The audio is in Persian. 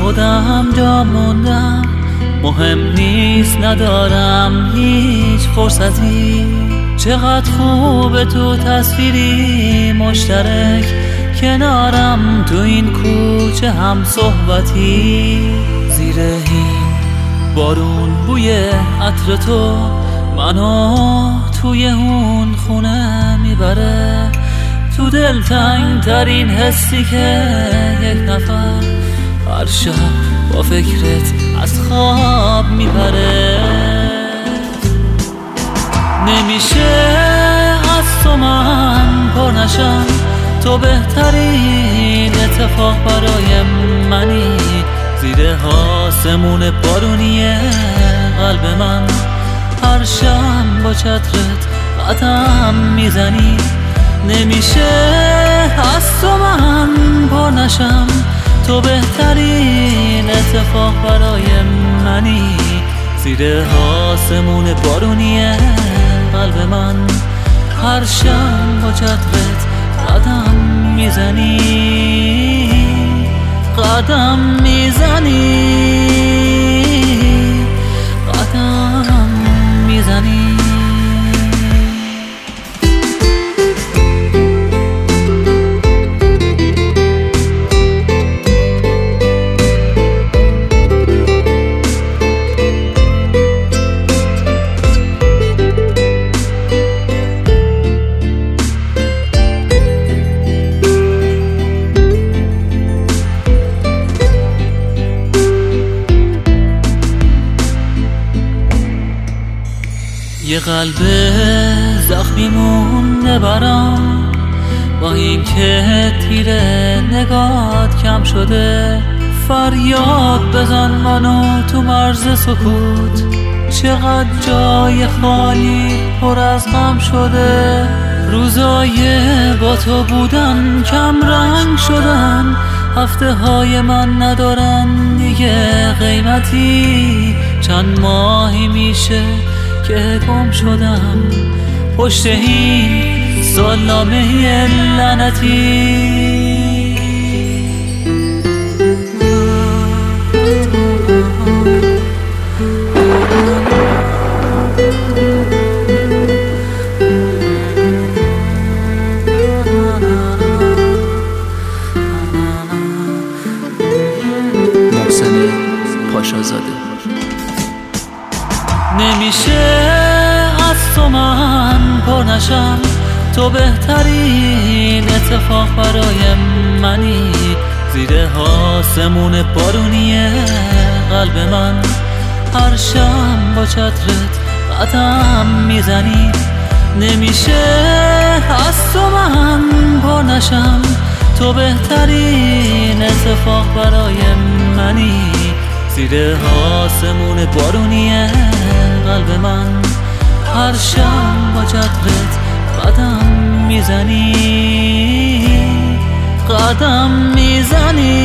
خودم جا موندم، مهم نیست ندارم هیچ فرصتی. چقدر خوبه تو تصویری مشترک کنارم، تو این کوچه هم صحبتی. زیر این بارون بوی عطر تو منو توی اون خونه میبره، تو دلتنگ ترین حسی که یک نفر هر شب با فکرت از خواب میپره. نمیشه از تو من پر نشم، تو بهترین اتفاق برای منی. زیر آسمون بارونی قلب من هر شب با چترت قدم میزنی. نمیشه از تو من پر نشم، تو بهترین اتفاق برای منی. زیر آسمون بارونی قلب من هر شب با چترت قدم میزنی، قدم میزنی، قدم میزنی. یه قلب زخمی مونده برام، با این که تیره نگات کم شده. فریاد بزن منو تو مرز سکوت، چقدر جای خالی پر از غم شده. روزای با تو بودن کم رنگ شدن، هفته های من ندارن دیگه قیمتی. چند ماهی میشه که گم شدم پشت این سالنامه لعنتی. محسن پاشازاده. نمیشه از تو من پر نشم، تو بهترین اتفاق برای منی. زیر آسمون بارونی قلب من هر شب با چترت قدم میزنی. نمیشه از تو من پر نشم، تو بهترین اتفاق برای منی. زیر آسمون بارونی قلب من هر شب با چترت قدم میزنی، قدم میزنی.